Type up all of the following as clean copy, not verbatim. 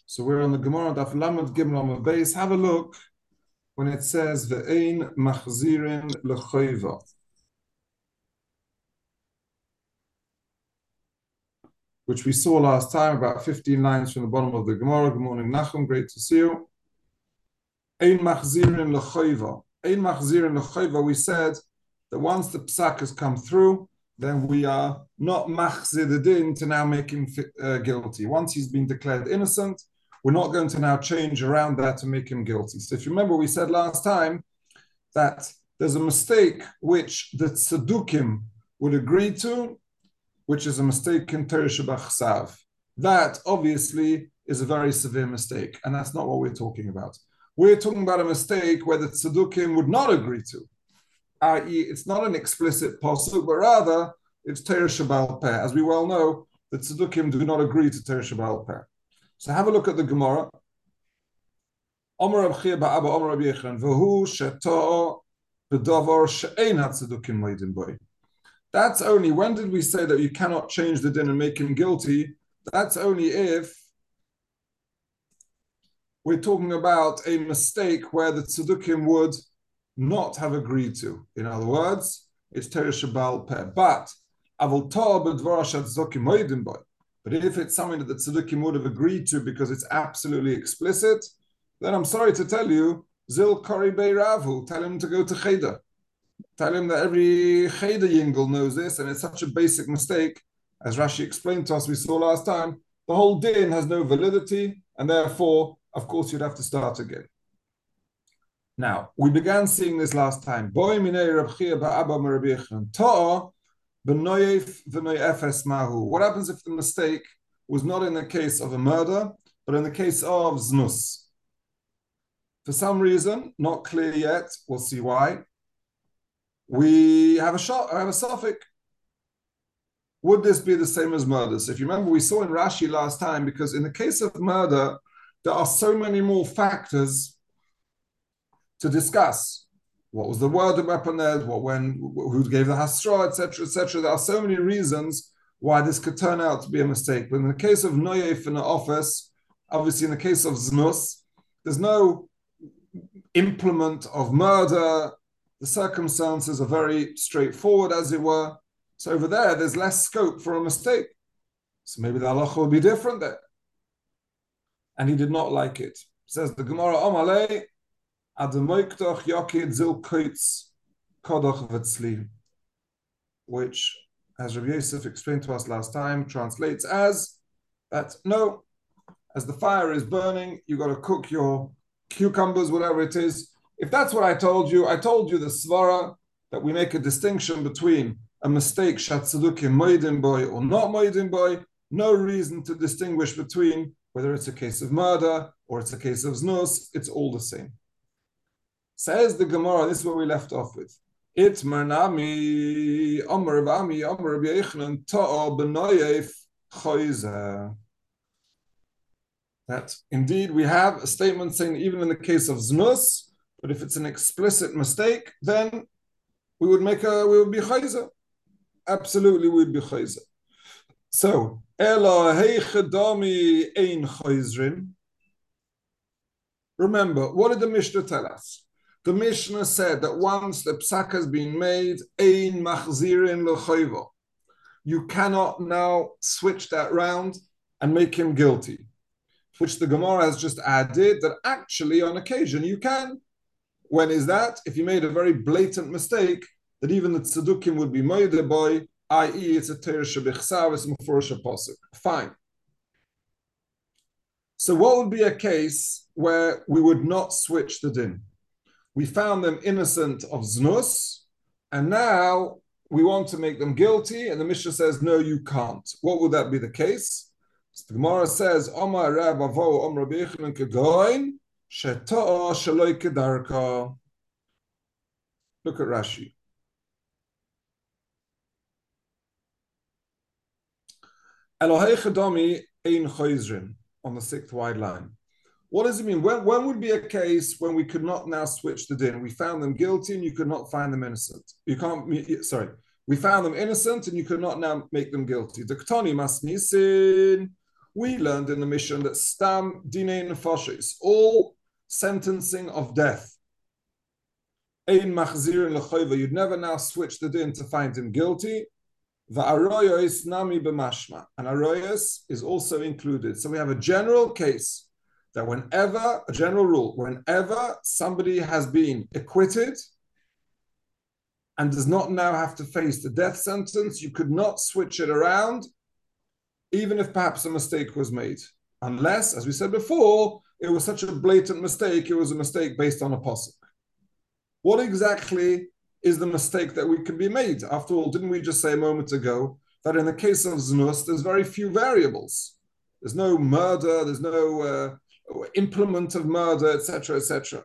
So we're on the Gemara Daf Lamed Gimel Amud Beis. Have a look when it says Ve'ein machzirin lechoiva, which we saw last time, about 15 lines from the bottom of the Gemara. Good morning, Nachum. Great to see you. Ein machzirin lechoiva. Ein machzirin lechoiva. We said that once the psak has come through, then we are not machzir the din to now make him guilty. Once he's been declared innocent, we're not going to now change around that to make him guilty. So if you remember, we said last time that there's a mistake which the tzedukim would agree to, which is a mistake in Torah Shebachsav. That obviously is a very severe mistake, and that's not what we're talking about. We're talking about a mistake where the tzedukim would not agree to, i.e., it's not an explicit pasuk, but rather it's Torah Shebal Peh. As we well know, the tzedukim do not agree to Torah Shebal Peh. So have a look at the Gemara. Omer Reb Chia ba'Abba Omer Reb Yechon v'hu sheto b'davar she'ein hatzedukim moedin boy. That's only, when did we say that you cannot change the din and make him guilty? That's only if we're talking about a mistake where the tzedukim would not have agreed to. In other words, it's Torah Shebal Peh. But avol to'ah b'dvar she'hatzedukim moedin boy. But if it's something that the tzedukkim would have agreed to because it's absolutely explicit, then I'm sorry to tell you, Zil Kori Bei Ravu, tell him to go to Cheder. Tell him that every Cheder Yingle knows this, and it's such a basic mistake. As Rashi explained to us, we saw last time, the whole din has no validity, and therefore, of course, you'd have to start again. Now, we began seeing this last time. Boy minei Reb Chia ba'Abba Rabbi Yechon To'ah. What happens if the mistake was not in the case of a murder, but in the case of znus? For some reason, not clear yet, we'll see why, we have a suffix. Would this be the same as murder? So if you remember, we saw in Rashi last time, because in the case of murder, there are so many more factors to discuss. What was the word of weapon there? Who gave the hasra, etc., etc. There are so many reasons why this could turn out to be a mistake. But in the case of noyef in the office, obviously in the case of znus, there's no implement of murder. The circumstances are very straightforward, as it were. So over there, there's less scope for a mistake. So maybe the halacha will be different there. And he did not like it. Says the Gemara, Omalei, which, as Rabbi Yosef explained to us last time, translates as that no, as the fire is burning, you got to cook your cucumbers, whatever it is. If that's what I told you the svara that we make a distinction between a mistake shatzadukim moedin boy or not moedin boy. No reason to distinguish between whether it's a case of murder or it's a case of znus. It's all the same. Says the Gemara, this is what we left off with. It marnami Amar Rabbi Yechon To'ah b'noyef choizer. That indeed we have a statement saying even in the case of znus, but if it's an explicit mistake, then we would be choizer. Absolutely, we would be choizer. So ela heichadami ein choizrin. Remember, what did the Mishnah tell us? The Mishnah said that once the psak has been made, ein machzirin lechoiva, you cannot now switch that round and make him guilty. Which the Gemara has just added that actually on occasion you can. When is that? If you made a very blatant mistake, that even the tzedukim would be moedeh boy, i.e. it's a Torah Shebechsav, it's mufurish pasuk. Fine. So what would be a case where we would not switch the din? We found them innocent of znus, and now we want to make them guilty, and the Mishnah says, no, you can't. What would that be the case? So the Gemara says, Omar Rab Avo Om Rabbi Yechon Kegoin Sheto'ah Shaloi Kedarka. Look at Rashi. Elohei Chadami Ein Choizrin on the sixth wide line. What does it mean? When would be a case when we could not now switch the din? We found them guilty and you could not find them innocent. We found them innocent and you could not now make them guilty. The Ketani Masnisin. We learned in the mission that stam dinei nefashis, all sentencing of death, ein machzirin lechoiva, you'd never now switch the din to find him guilty. Va'aroyos nami b'mashma, and aroyos is also included. So we have a general case that whenever, a general rule, whenever somebody has been acquitted and does not now have to face the death sentence, you could not switch it around, even if perhaps a mistake was made. Unless, as we said before, it was such a blatant mistake, it was a mistake based on a pasuk. What exactly is the mistake that we can be made? After all, didn't we just say a moment ago that in the case of znus, there's very few variables. There's no murder, there's no implement of murder, etc., etc.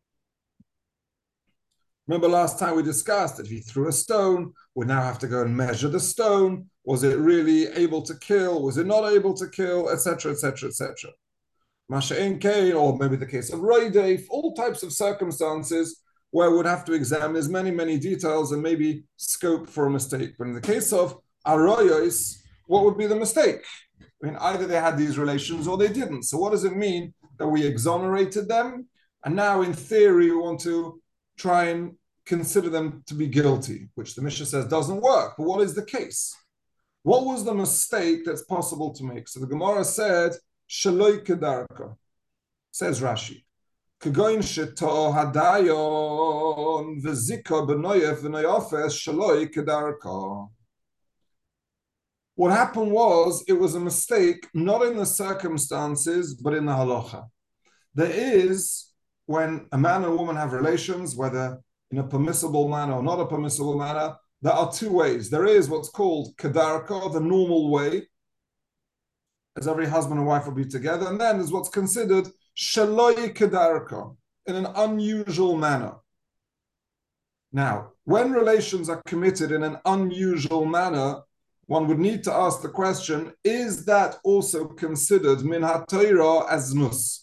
Remember last time we discussed that if he threw a stone, we now have to go and measure the stone. Was it really able to kill? Was it not able to kill? Etc., etc., etc. Masha'en Kain, or maybe the case of Roidef, all types of circumstances where we'd have to examine as many, many details and maybe scope for a mistake. But in the case of Aroyos, what would be the mistake? I mean, either they had these relations or they didn't. So what does it mean that we exonerated them? And now, in theory, we want to try and consider them to be guilty, which the Mishnah says doesn't work. But what is the case? What was the mistake that's possible to make? So the Gemara said, Shaloi kedarka, says Rashi. Kagoin sheto hadayon v'zika b'noyef v'noyofes shaloi kedarka. What happened was, it was a mistake, not in the circumstances, but in the halacha. There is, when a man and a woman have relations, whether in a permissible manner or not a permissible manner, there are two ways. There is what's called kedarka, the normal way, as every husband and wife will be together, and then there's what's considered shaloi kedarka, in an unusual manner. Now, when relations are committed in an unusual manner, one would need to ask the question, is that also considered min haTorah as znus?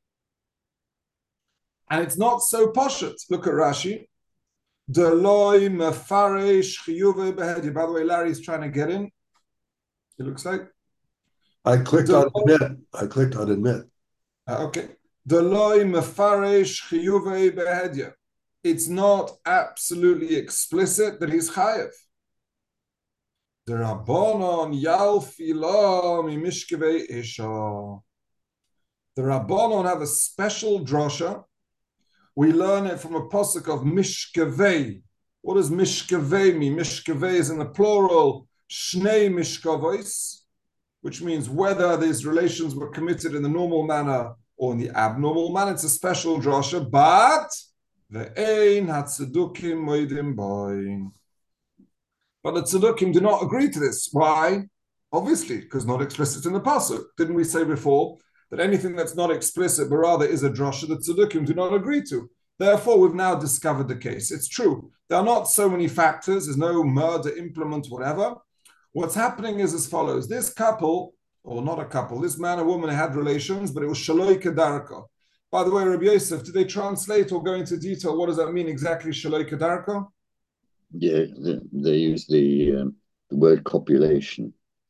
And it's not so poshut. Look at Rashi. Deloi mefaresh chiyuve behedi. By the way, Larry's trying to get in. It looks like. I clicked on admit. Okay. Deloi mefaresh chiyuve behedi. It's not absolutely explicit that he's chayev. The Rabbanon yalfila mimishkevei isha. The Rabbanon have a special drasha. We learn it from a pasuk of mishkevei. What does mishkevei mean? Mishkevei is in the plural, shnei mishkavos, which means whether these relations were committed in the normal manner or in the abnormal manner. It's a special drasha, but ve'ein hatzedukim moedim boin. But the Tzedukim do not agree to this. Why? Obviously, because not explicit in the pasuk. Didn't we say before that anything that's not explicit, but rather is a drasha, the Tzedukim do not agree to? Therefore, we've now discovered the case. It's true. There are not so many factors. There's no murder, implement, whatever. What's happening is as follows. This couple, or not a couple, this man and woman had relations, but it was shaloi kedarka. By the way, Rabbi Yosef, did they translate or go into detail? What does that mean exactly, shaloi kedarka? Yeah, they use the word copulation.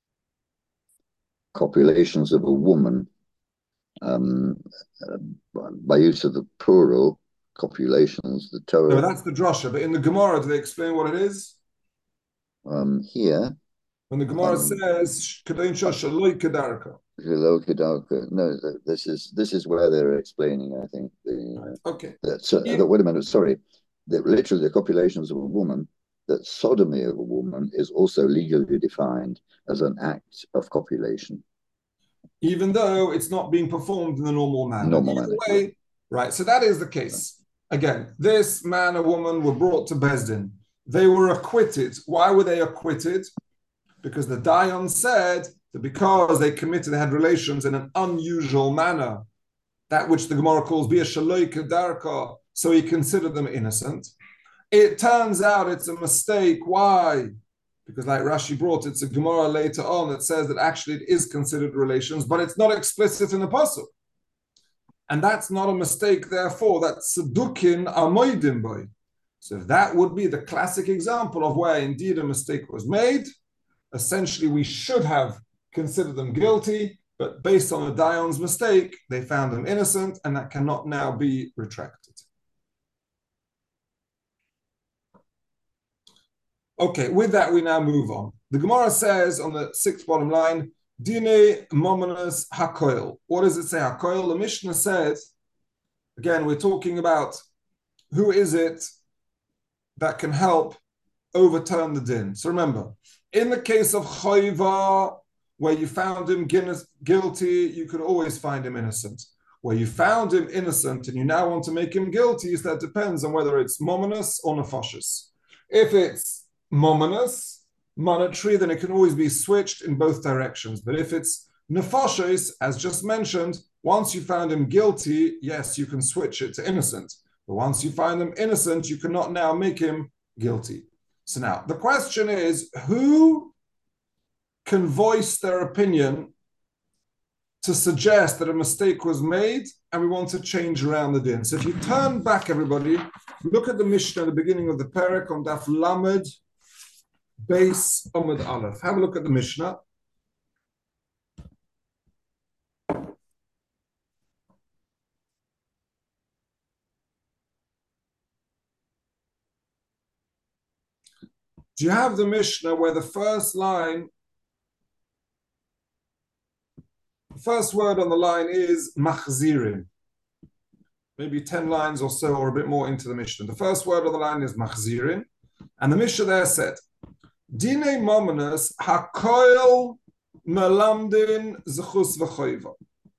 Copulations of a woman, by use of the plural, copulations, the Torah. No, that's the drasha, but in the Gemara, do they explain what it is? Here, when the Gemara says shaloi kedarka. No, this is where they're explaining, I think. Okay. Wait a minute, sorry. Literally, the copulations of a woman, that sodomy of a woman is also legally defined as an act of copulation. Even though it's not being performed in the normal manner. Way, right, so that is the case. Again, this man and woman were brought to Bezdin. They were acquitted. Why were they acquitted? Because the Dayan said that because they had relations in an unusual manner, that which the Gemara calls bia shaloi kedarka, so he considered them innocent. It turns out it's a mistake. Why? Because like Rashi brought, it's a Gemara later on that says that actually it is considered relations, but it's not explicit in the pasuk. And that's not a mistake, therefore, that tzedukin amoidim boy. So that would be the classic example of where indeed a mistake was made. Essentially, we should have considered them guilty, But based on the Dayon's mistake, they found him innocent, and that cannot now be retracted. Okay, with that, we now move on. The Gemara says on the sixth bottom line, Dine Mominus Hakoil. What does it say, Hakoil? The Mishnah says, again, we're talking about who is it that can help overturn the din. So remember, in the case of Choiva, where you found him guilty, you could always find him innocent. Where you found him innocent and you now want to make him guilty, so that depends on whether it's mominus or nefashis. If it's mominus, monetary, then it can always be switched in both directions. But if it's nefashis, as just mentioned, once you found him guilty, yes, you can switch it to innocent. But once you find him innocent, you cannot now make him guilty. So now, the question is, who can voice their opinion to suggest that a mistake was made and we want to change around the din? So if you turn back, everybody, look at the Mishnah at the beginning of the Perek on Daf Lamed, Beis Amud Aleph. Have a look at the Mishnah. Do you have the Mishnah where the first line, the first word on the line is machzirin? Maybe 10 lines or so, or a bit more into the Mishnah. The first word on the line is machzirin. And the Mishnah there said, Dine mominus hakoil melamdin zechus v'choiva.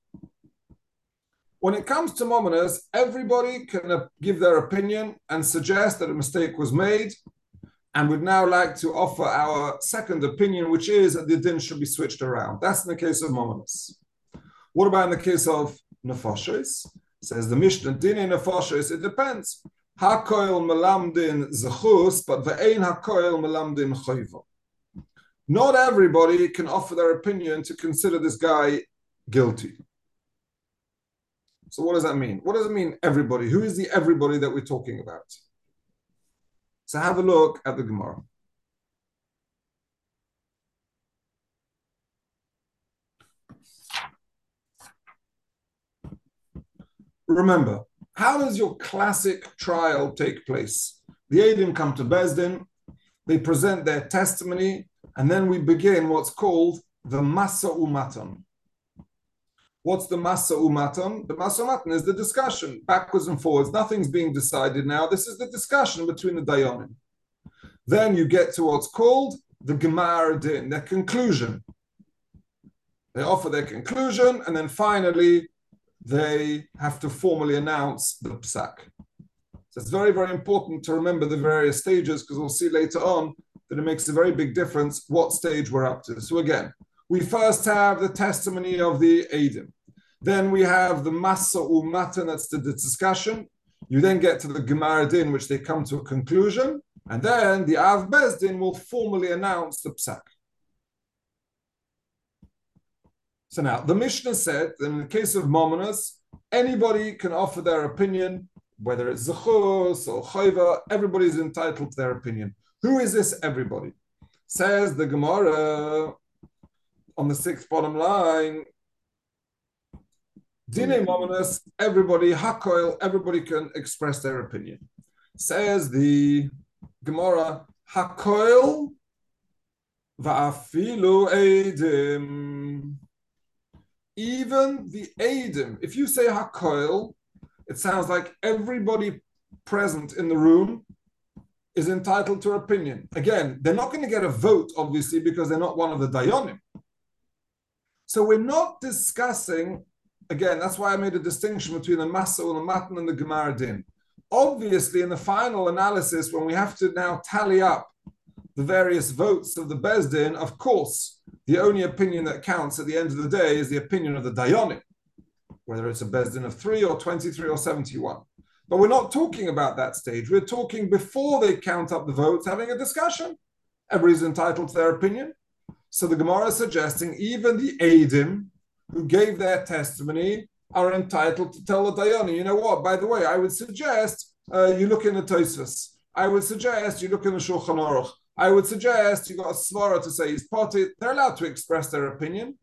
When it comes to mominus, everybody can give their opinion and suggest that a mistake was made, and would now like to offer our second opinion, which is that the din should be switched around. That's in the case of mominus. What about in the case of nefashos? Says the Mishnah, Dine nefashos, it depends. Hakoil melamdin zechus, but ve'ein hakoil melamdin choiva. Not everybody can offer their opinion to consider this guy guilty. So what does that mean? What does it mean, everybody? Who is the everybody that we're talking about? So have a look at the Gemara. Remember, how does your classic trial take place? The Eidim come to Beis Din, they present their testimony, and then we begin what's called the Masa Umatan. What's the Masa Umatan? The Masa Umatan is the discussion, backwards and forwards. Nothing's being decided now. This is the discussion between the Dayanim. Then you get to what's called the Gemar Din, their conclusion. They offer their conclusion, and then finally, they have to formally announce the Psak. So it's very, very important to remember the various stages, because we'll see later on that it makes a very big difference what stage we're up to. So again, we first have the testimony of the Eidim. Then we have the Masa Umatan, that's the discussion. You then get to the Gemar Din, which they come to a conclusion. And then the Av Beis Din will formally announce the Psak. So now, the Mishnah said that in the case of Mominus, anybody can offer their opinion, whether it's Zechus or Choiva, everybody is entitled to their opinion. Who is this everybody? Says the Gemara on the sixth bottom line, Dine Mominus, everybody, Hakoil, everybody can express their opinion. Says the Gemara, Hakoil va'afilu Eidim. Even the Eidim, if you say Hakoil, it sounds like everybody present in the room is entitled to opinion. Again, they're not going to get a vote, obviously, because they're not one of the Dayanim. So we're not discussing, again, that's why I made a distinction between the Masa and the Matan and the Gemar Din. Obviously, in the final analysis, when we have to now tally up the various votes of the Beis Din, of course, the only opinion that counts at the end of the day is the opinion of the Dayanim, whether it's a Beis Din of 3 or 23 or 71. But we're not talking about that stage. We're talking before they count up the votes, having a discussion. Everybody's entitled to their opinion. So the Gemara is suggesting even the Eidim who gave their testimony are entitled to tell the Dayanim, you know what, by the way, I would suggest you look in the Tosfos. I would suggest you look in the Shulchan Aruch. I would suggest you got a svara to say he's potted. They're allowed to express their opinion.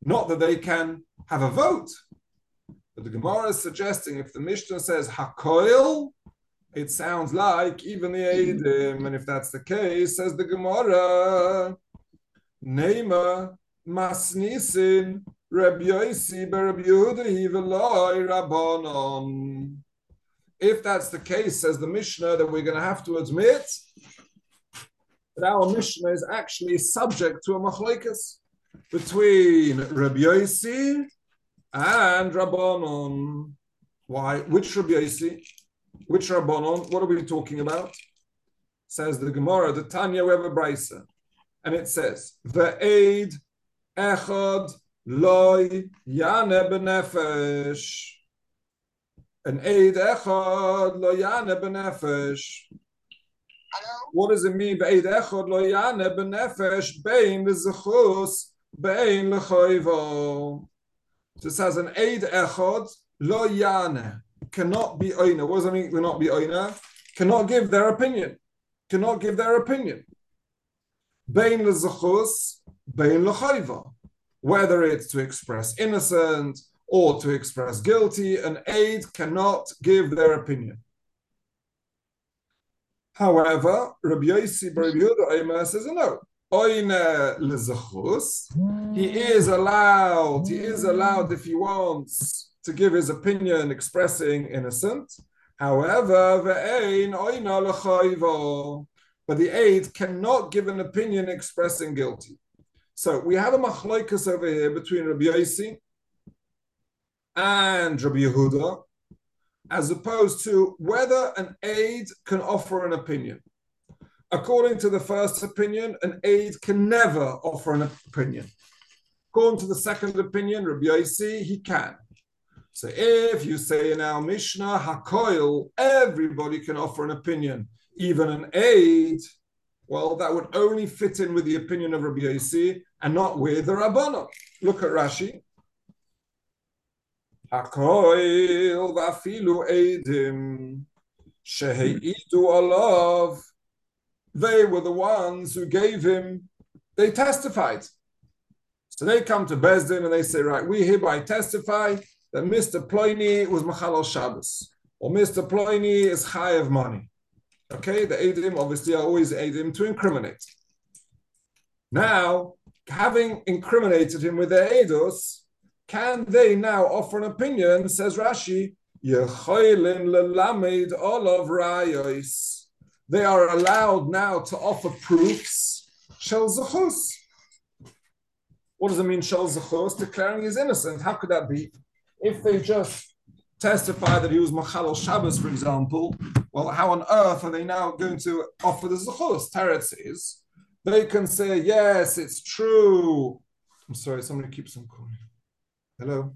Not that they can have a vote. But the Gemara is suggesting if the Mishnah says Hakoil, it sounds like even the Eidim, and if that's the case, says the Gemara, Neima Masnisin Rabbi Yosi Rabbi Yehuda Hiveloi Rabbanon. If that's the case, says the Mishnah, then we're going to have to admit that our Mishnah is actually subject to a machlokes between Rabbi Yosi and Rabbanon. Why? Which Rabbi Yosi? Which Rabbanon? What are we talking about? Says the Gemara, the Tanya, we have a brisa, and it says, Ve'ed echad loy yane benefesh. An eid echad lo yane benefesh. What does it mean? Ve'ed echad lo yane benefesh bein l'zechus bein l'choivo. So it says an eid echad lo yane cannot be oina. What does that mean? Cannot be oina. Cannot give their opinion. Cannot give their opinion. Bein l'zechus bein l'choivo. Whether it's to express innocent or to express guilty, an aid cannot give their opinion. However, Rabbi Yosi Bar Rabbi Yehuda says no. Oine lezachus. He is allowed if he wants to give his opinion expressing innocent. However, ve'ein oina lechayvo. But the aid cannot give an opinion expressing guilty. So we have a machlokes over here between Rabbi Yosi and Rabbi Yehuda, as opposed to whether an aid can offer an opinion. According to the first opinion, an aid can never offer an opinion. According to the second opinion, Rabbi Yosi, he can. So if you say in our Mishnah, Hakoil, everybody can offer an opinion, even an aid, well, that would only fit in with the opinion of Rabbi Yosi and not with the Rabbanon. Look at Rashi. Hakoil vafilu eidim sheheidu alav. They were the ones who gave him, they testified. So they come to Bezdin and they say, right, we hereby testify that Mr. Ploini was Machal Shabbos, or Mr. Ploini is Chayev money. Okay, the Eidim obviously are always Eidim to incriminate. Now, having incriminated him with their Eidos, can they now offer an opinion? Says Rashi, Yechoilin lelamed olav rayos. They are allowed now to offer proofs. Shel zechus. What does it mean, shel zechus? Declaring he's innocent. How could that be? If they just testify that he was Machal Shabbos, for example, well, how on earth are they now going to offer the zechus? Teretz says they can say, yes, it's true. I'm sorry, somebody keeps on calling. Hello?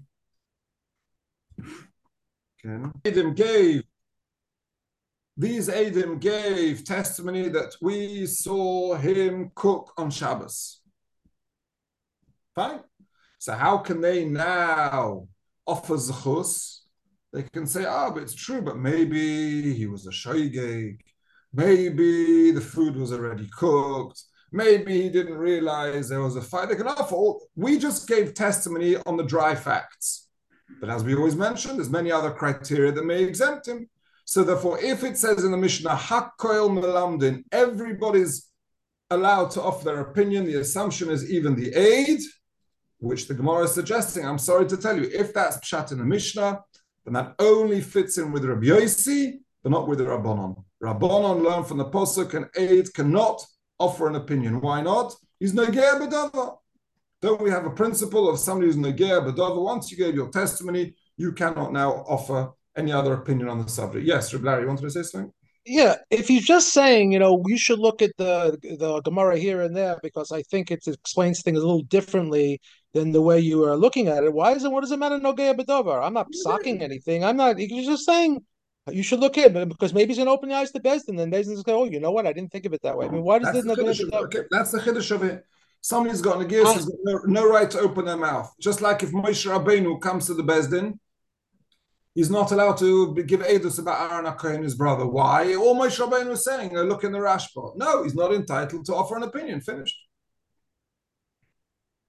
Again. These Eidim gave testimony that we saw him cook on Shabbos. Fine. So how can they now offer zechus? They can say, but it's true, but maybe he was a shoygeg. Maybe the food was already cooked. Maybe he didn't realize there was a fire. They can offer we just gave testimony on the dry facts. But as we always mentioned, there's many other criteria that may exempt him. So therefore, if it says in the Mishnah, Hakkoil Melamdin, everybody's allowed to offer their opinion, the assumption is even the aid, which the Gemara is suggesting. I'm sorry to tell you, if that's pshat in the Mishnah, then that only fits in with Rabbi Yosi, but not with the Rabbanon. Rabbanon learn from the Pasuk, an aid cannot offer an opinion. Why not? He's Negea B'Dava. Don't we have a principle of somebody who's Negea B'Dava? Once you gave your testimony, you cannot now offer any other opinion on the subject. Yes, Reb Larry, you wanted to say something? Yeah, if he's just saying, you should look at the Gemara here and there because I think it explains things a little differently than the way you are looking at it. What does it matter, Nogea B'Dover? I'm not socking anything. You're just saying you should look at it because maybe he's going to open the eyes to Bezdin and then Bezdin's going to go, you know what? I didn't think of it that way. I mean, why does this Nogea B'Dover? Okay, that's the chiddush of it. Somebody's got Negias, has got no right to open their mouth. Just like if Moshe Rabbeinu comes to the Bezdin, he's not allowed to give edus about Aaron HaKohen, his brother. Why? All Moshe Rabbeinu was saying, look in the Rashba. No, he's not entitled to offer an opinion. Finished.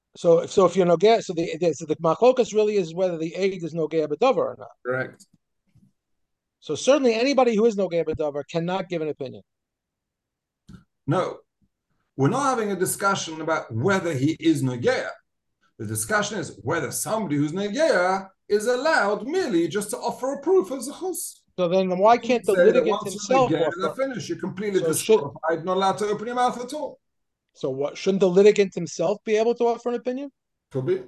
So if you're nogea, so the machlokas really is whether the aid is nogea b'davar or not. Correct. So certainly anybody who is nogea b'davar cannot give an opinion. No, we're not having a discussion about whether he is nogea. The discussion is whether somebody who's nogea is allowed merely just to offer a proof of zechus. So then why can't the litigant himself offer? Finish. You're completely So disqualified, not allowed to open your mouth at all. So what shouldn't the litigant himself be able to offer an opinion? Could be.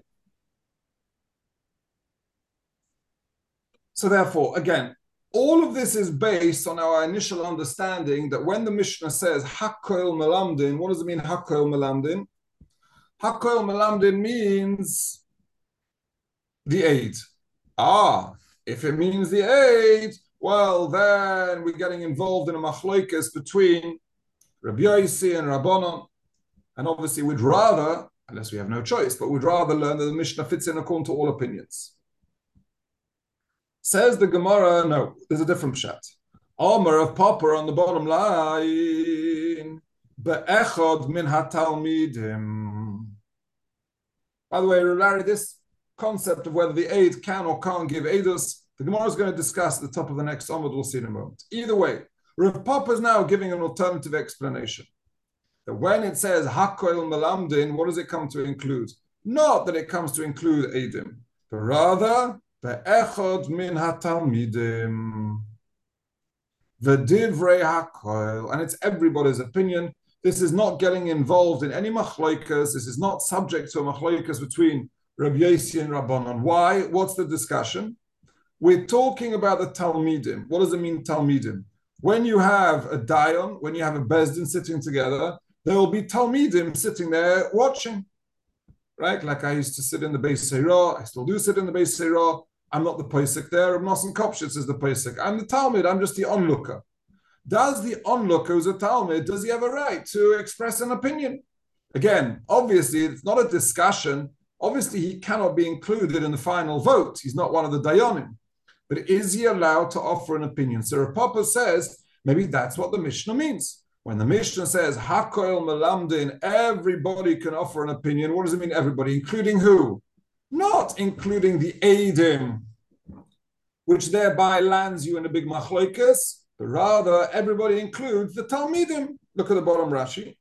So therefore, again, all of this is based on our initial understanding that when the Mishnah says Hakol Melamdin, what does it mean Hakol Melamdin? Hakol Melamdin means the aid. If it means the aid, well, then we're getting involved in a machloikas between Rabbi Yossi and Rabbanon. And obviously we'd rather, unless we have no choice, but we'd rather learn that the Mishnah fits in according to all opinions. Says the Gemara, no, there's a different pshat. Omer of Popper on the bottom line, be'echod min hatalmidim. By the way, Larry, this concept of whether the aid can or can't give aidus, the Gemara is going to discuss at the top of the next Amud, we'll see in a moment. Either way, Rav Papa is now giving an alternative explanation. That when it says Hakol Melamdin, what does it come to include? Not that it comes to include Eidim, but rather Be'echod min hatalmidim V'divrei Hakol, and it's everybody's opinion. This is not getting involved in any machloikas. This is not subject to a machloikas between Rabbi Yossi and Rabbanon. Why? What's the discussion? We're talking about the Talmidim. What does it mean, Talmidim? When you have a dayan, when you have a bezdin sitting together, there will be Talmidim sitting there watching, right? Like I used to sit in the Beis Seirah. I still do sit in the Beis Seirah. I'm not the Pesach there. Rav Nosson Kopshitz is the Pesach. I'm the Talmud. I'm just the onlooker. Does the onlooker who's a Talmud, does he have a right to express an opinion? Again, obviously, it's not a discussion. Obviously, he cannot be included in the final vote. He's not one of the Dayanim. But is he allowed to offer an opinion? So Rav Papa says, maybe that's what the Mishnah means. When the Mishnah says, Hakoil Melamdin, everybody can offer an opinion. What does it mean, everybody? Including who? Not including the Eidim, which thereby lands you in a big machloikas, but rather everybody includes the Talmidim. Look at the bottom Rashi.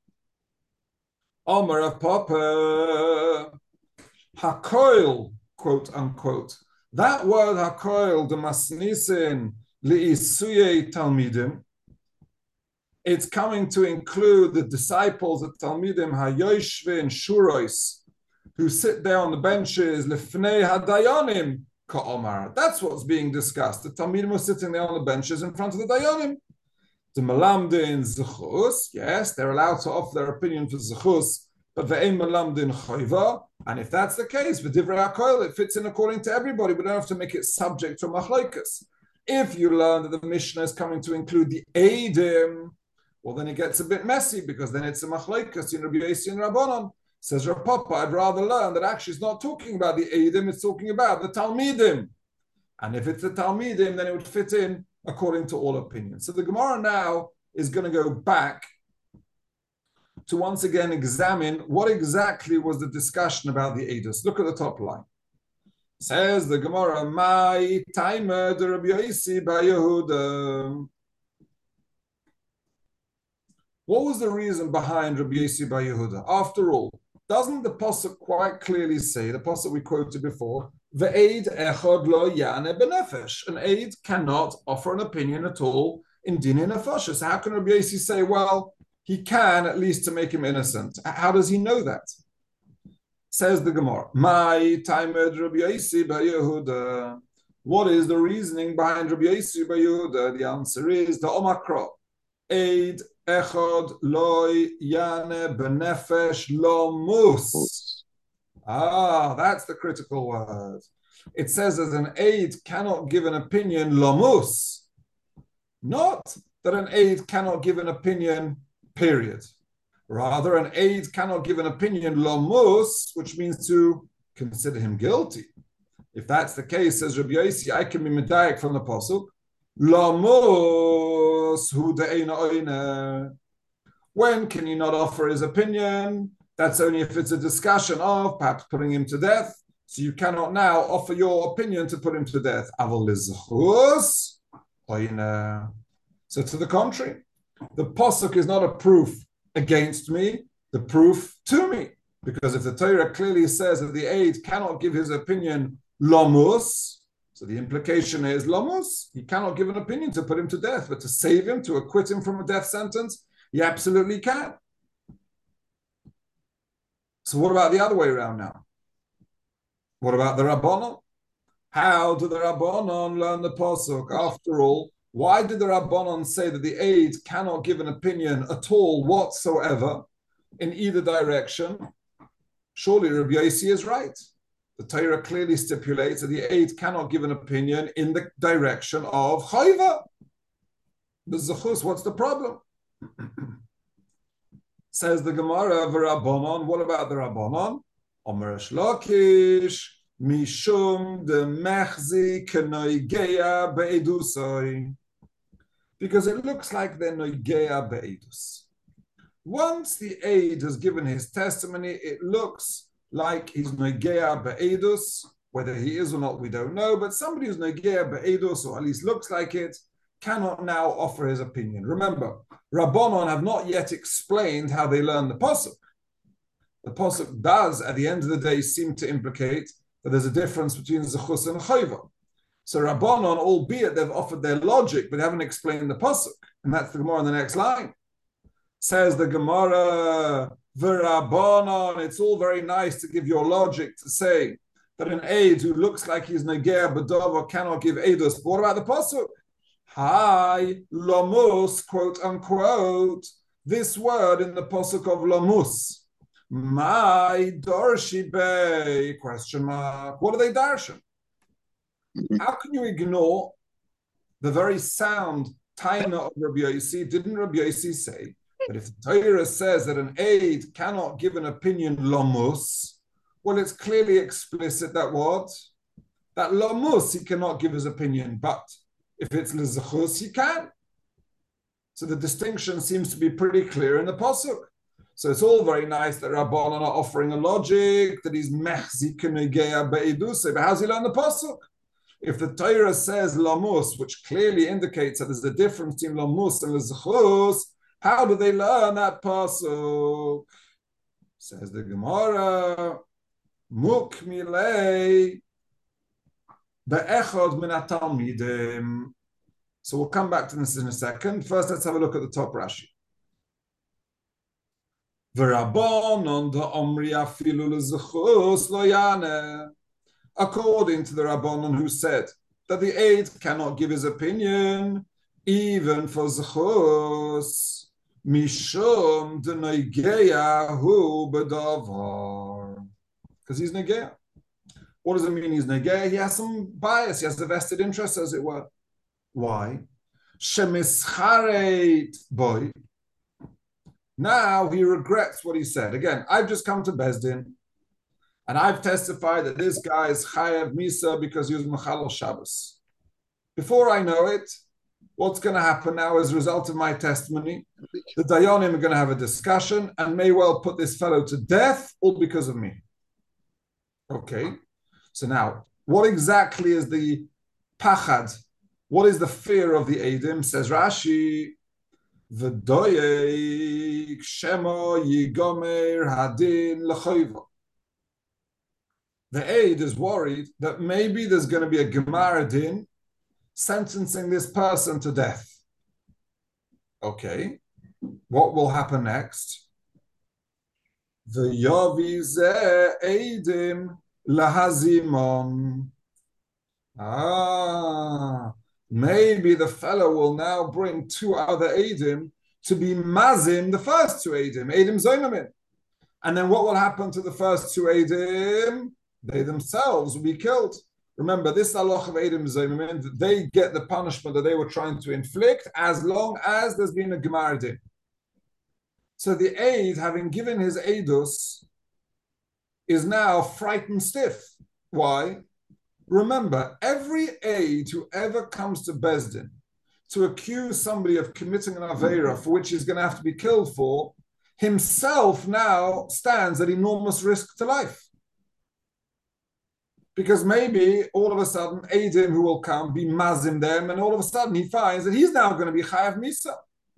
Omer of Papa, Hakoil, quote unquote. That word Hakoil, the Masnisin, Li'isuye Talmidim, it's coming to include the disciples of Talmidim, Hayoshvin Shurois, who sit there on the benches, Lefnei Hadayanim, Ka'omar. That's what's being discussed. The Talmidim are sitting there on the benches in front of the Dayanim. The Melamdin Zechus, yes, they're allowed to offer their opinion for Zechus, but Ve'en Melamdin Choiva. And if that's the case, V'divrei HaKoil, it fits in according to everybody. We don't have to make it subject to Machlokes. If you learn that the Mishnah is coming to include the Eidim, well, then it gets a bit messy, because then it's a Machlokes in Rabbi Yossi and Rabbanon. Says Rav Papa, I'd rather learn that actually it's not talking about the Eidim, it's talking about the Talmidim. And if it's the Talmidim, then it would fit in according to all opinions. So the Gemara now is going to go back to once again examine what exactly was the discussion about the Eidos. Look at the top line. Says the Gemara, "My timer the Rabbi Yossi bar Yehuda." What was the reason behind Rabbi Yossi bar Yehuda? After all, doesn't the pasuk quite clearly say, the pasuk we quoted before, "Ve'eid echad lo yane benefesh"? An aid cannot offer an opinion at all in dini nefesh. So how can Rabbi Yossi say, well, he can at least to make him innocent? How does he know that? Says the Gemara, "My timed Rabbi Yossi bar Yehuda." What is the reasoning behind Rabbi Yossi bar Yehuda? The answer is the Omakra. Eid echad loy yane benefesh lo mus. That's the critical word. It says that an aid cannot give an opinion lomus. Not that an aid cannot give an opinion, period. Rather, an aid cannot give an opinion lomus, which means to consider him guilty. If that's the case, says Rabbi Yossi, I can be medayek from the pasuk. Lomus hu de'ena oina. When can he not offer his opinion? That's only if it's a discussion of perhaps putting him to death. So you cannot now offer your opinion to put him to death. So to the contrary, the posuk is not a proof against me, the proof to me. Because if the Torah clearly says that the aid cannot give his opinion lamus, so the implication is lamus, he cannot give an opinion to put him to death, but to save him, to acquit him from a death sentence, he absolutely can. So what about the other way around now? What about the Rabbanon? How do the Rabbanon learn the pasuk? After all, why did the Rabbanon say that the aid cannot give an opinion at all whatsoever in either direction? Surely Rabbi Yossi is right. The Torah clearly stipulates that the aid cannot give an opinion in the direction of chayva. The zechus, what's the problem? Says the Gemara of Rabbanon. What about the Rabbanon? Omer Shlokish mishum de mechzi kenoigeya be'edusoi. Because it looks like they're noigeya be'edus. Once the aid has given his testimony, it looks like he's noigeya be'edus. Whether he is or not, we don't know. But somebody who's noigeya be'edus, or at least looks like it, cannot now offer his opinion. Remember, Rabbanon have not yet explained how they learn the pasuk. The pasuk does, at the end of the day, seem to implicate that there's a difference between zechus and chayva. So Rabbanon, albeit they've offered their logic, but they haven't explained the pasuk, and that's the Gemara in the next line. Says the Gemara, V'Rabbanon, it's all very nice to give your logic to say that an aid who looks like he's neger b'dover cannot give edus. But what about the pasuk? Hi, lomus, quote unquote, this word in the pasuk of lomus. My darshi bay, question mark. What are they darshan? How can you ignore the very sound taina of Rabbi Yossi? Didn't Rabbi Yossi say that if the Torah says that an aid cannot give an opinion lomus, well, it's clearly explicit that what? That lomus, he cannot give his opinion, but if it's lezechus, he can. So the distinction seems to be pretty clear in the pasuk. So it's all very nice that Rabbanan are offering a logic that he's mechzi k'negeya be'edusei, but how's he learn the pasuk? If the Torah says lamus, which clearly indicates that there's a difference between lamus and lezechus, how do they learn that pasuk? Says the Gemara, mukmilei be'echad min hatalmidim. So we'll come back to this in a second. First, let's have a look at the top Rashi. V'rabbanon da'omri afilu lezechus lo yaneh. According to the Rabbanon who said that the aid cannot give his opinion even for zechus, mishum de'neigeya hu b'davar, because he's negeya. What does it mean he's negeya? He has some bias, he has a vested interest, as it were. Why? Shemischaret boy. Now he regrets what he said. Again, I've just come to Bezdin, and I've testified that this guy is Chayev Misa because he was Mechalel Shabbos. Before I know it, what's going to happen now as a result of my testimony? The Dayanim are going to have a discussion and may well put this fellow to death, all because of me. Okay, so now, what exactly is the pachad? What is the fear of the Eidim? Says Rashi, V'doyek shemo yigomer hadin l'choiva. The aid is worried that maybe there's going to be a Gemara din sentencing this person to death. Okay, what will happen next? V'yovize eidim lahazimon. Maybe the fellow will now bring two other eidim to be mazim the first two eidim zoimamin. And then what will happen to the first two eidim? They themselves will be killed. Remember, this halach of eidim zoimamin, they get the punishment that they were trying to inflict as long as there's been a gemar din. So the aid, having given his eidus, is now frightened stiff. Why? Remember, every aid who ever comes to Bezdin to accuse somebody of committing an Aveira for which he's going to have to be killed for, himself now stands at enormous risk to life. Because maybe all of a sudden, Eidim who will come, be mazim them, and all of a sudden he finds that he's now going to be chayav misa.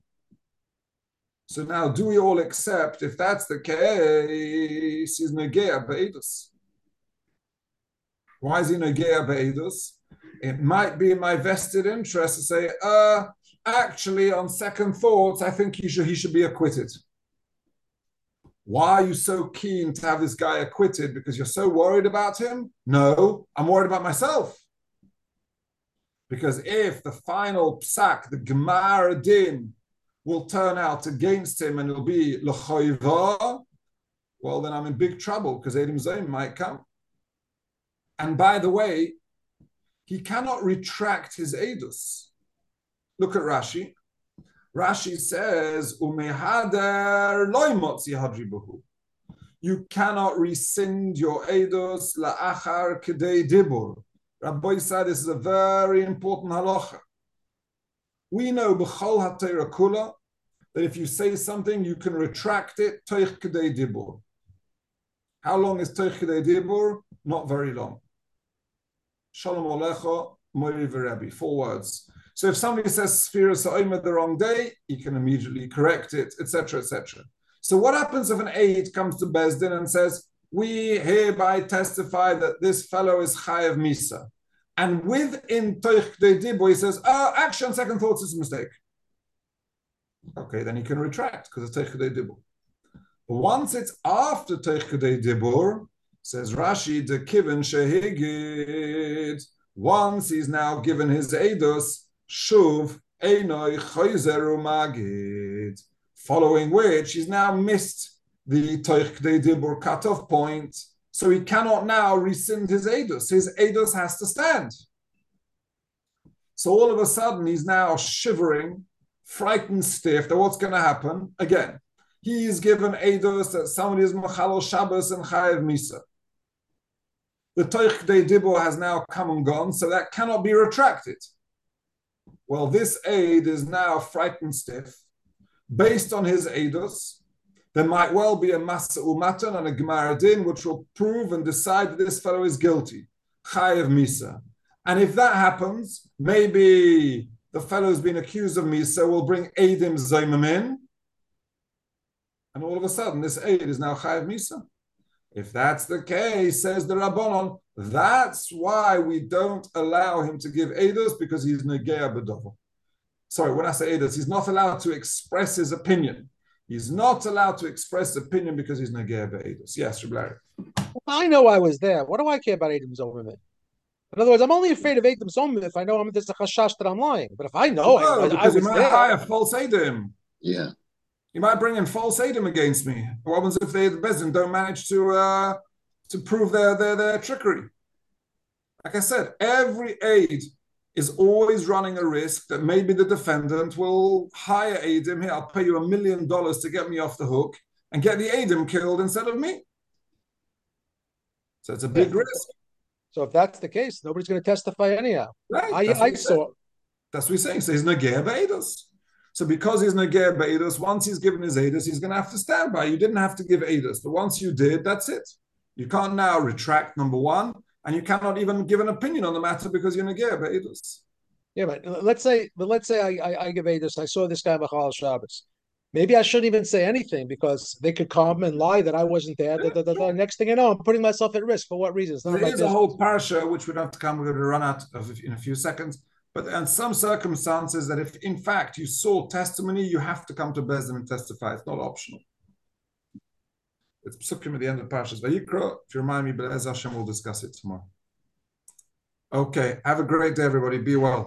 So now, do we all accept, if that's the case, he's negea be'edus? Why is he negea be'edus? It might be in my vested interest to say, actually, on second thoughts, I think he should be acquitted. Why are you so keen to have this guy acquitted? Because you're so worried about him? No, I'm worried about myself. Because if the final psak, the Gemara din, will turn out against him and it'll be l'choiva, well, then I'm in big trouble because Eidim Zoim might come. And by the way, he cannot retract his edus. Look at Rashi. Rashi says, "Umehader loy motzi hadribuhu." You cannot rescind your edus la'achar kedei dibur. Rabbi said this is a very important halacha. We know b'chol haTorah kula that if you say something, you can retract it toich kedei dibur. How long is toich kedei dibur? Not very long. Shalom alecha, moiri v'Rebbe. 4 words. So if somebody says Sfira Sa'omer the wrong day, he can immediately correct it, etc., etc. So what happens if an aide comes to Beis Din and says, we hereby testify that this fellow is Chayav Misa. And within Toich K'dei Dibur, he says, actually on second thoughts it's a mistake. Okay, then he can retract because it's Toich K'dei Dibur. But once it's after Toich K'dei Dibur, says Rashi, the Kiven Shehigid, once he's now given his Eidos, Shuv Einoi Choyzeru Magid, following which he's now missed the Toich K'dei Dibur cutoff point, so he cannot now rescind his Eidos. His Eidos has to stand. So all of a sudden he's now shivering, frightened stiff that what's going to happen? Again, he is given Eidos that somebody is Machalo Shabbos and Chayev Misa. The Toich K'dei Dibur has now come and gone, so that cannot be retracted. Well, this aid is now frightened stiff. Based on his eidos, there might well be a Masa Umatan and a Gemara Din which will prove and decide that this fellow is guilty. Chayev Misa. And if that happens, maybe the fellow who's been accused of Misa will bring Eidim Zoimim in, and all of a sudden this aid is now Chayev Misa. If that's the case, says the Rabbanon, that's why we don't allow him to give Eidos, because he's Negea B'Dovo. Sorry, when I say Eidos, he's not allowed to express his opinion. He's not allowed to express opinion because he's Negea B'Eidos. Yes, Reb Larry. I know I was there. What do I care about Eidim Zomim? In other words, I'm only afraid of Eidim Zomim if I know there's a chashash that I'm lying. But if I know I was might there, hire false Eidim. Yeah. You might bring in false Eidim against me. What happens if they, the Bezdin, don't manage to prove their trickery? Like I said, every aid is always running a risk that maybe the defendant will hire Eidim. Here, I'll pay you $1 million to get me off the hook and get the Eidim killed instead of me. So it's a big risk. So if that's the case, nobody's going to testify anyhow. Right. I saw. That's what he's saying. So he's Negea B'Eidos. So because he's Negea B'Eidos, once he's given his Eidos, he's going to have to stand by. You didn't have to give Eidos, but once you did, that's it. You can't now retract, number one, and you cannot even give an opinion on the matter because you're Negea B'Eidos. Yeah, but let's say I give Eidos. I saw this guy Machal Shabbos. Maybe I shouldn't even say anything because they could come and lie that I wasn't there. Next thing you know, I'm putting myself at risk. For what reason? There is a whole parsha which we don't have to come. We're going to run out of in a few seconds. But in some circumstances, that if in fact you saw testimony, you have to come to Beis Din and testify. It's not optional. It's psukim at the end of Parshas Vayikra. If you remind me, Be'ez Hashem, we'll discuss it tomorrow. Okay. Have a great day, everybody. Be well.